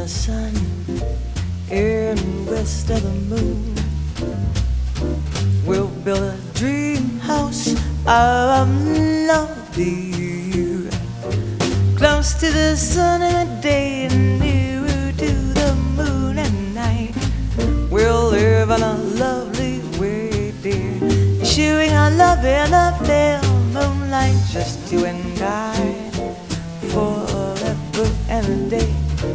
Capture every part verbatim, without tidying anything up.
sun and west of the moon. We'll build a dream house of love, dear, close to the sun in the day and nearer to the moon at night. We'll live in a lovely way, dear, sharing our love in the pale moonlight, just you and I, forever and a day.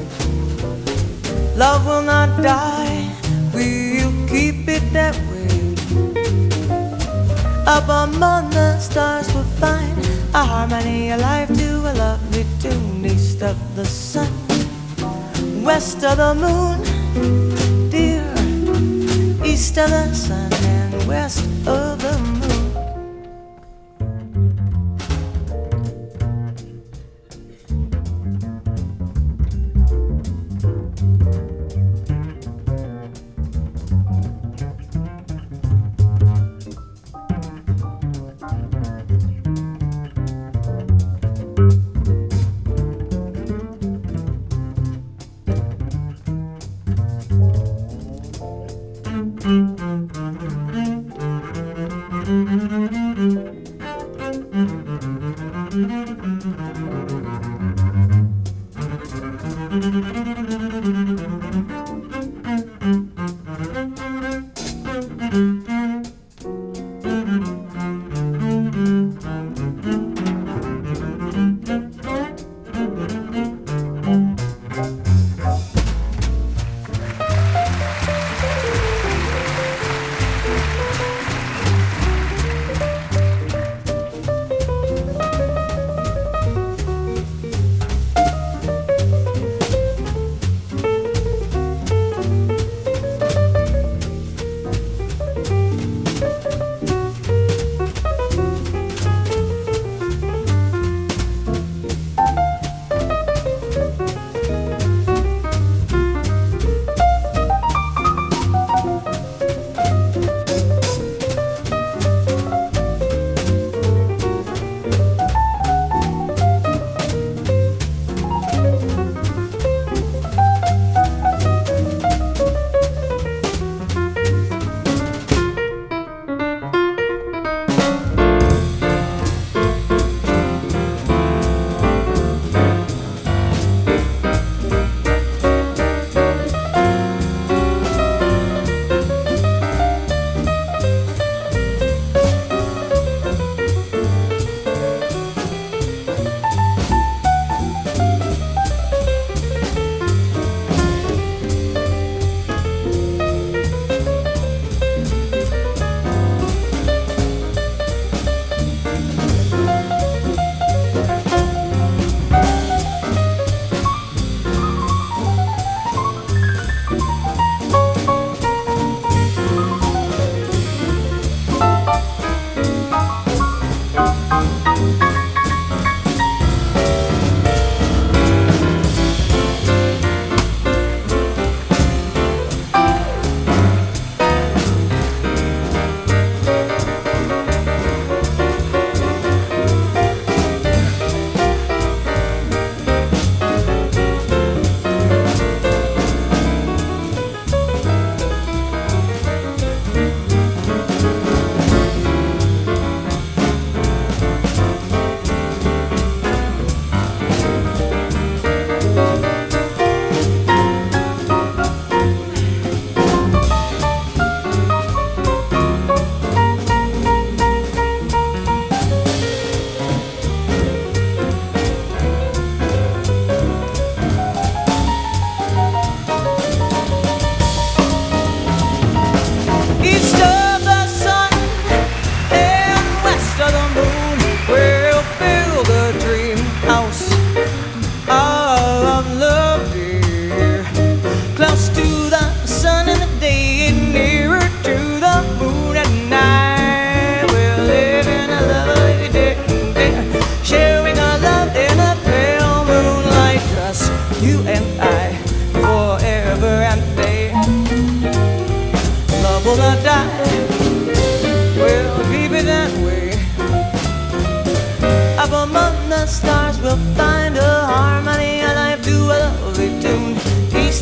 Love will not die, we'll keep it that way. Up among the stars we'll find a harmony, a life to a lovely tune. East of the sun, west of the moon, dear. East of the sun and west of the moon.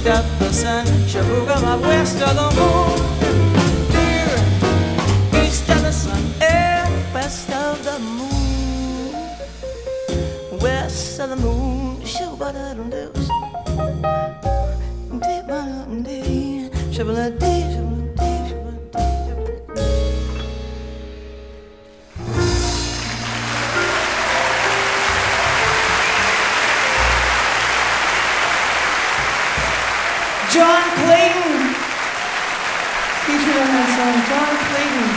east of the sun, Shabooga, west of the moon. Here, east of the sun, and west of the moon. West of the moon, Shabooga, John Clayton featured on that song. John Clayton.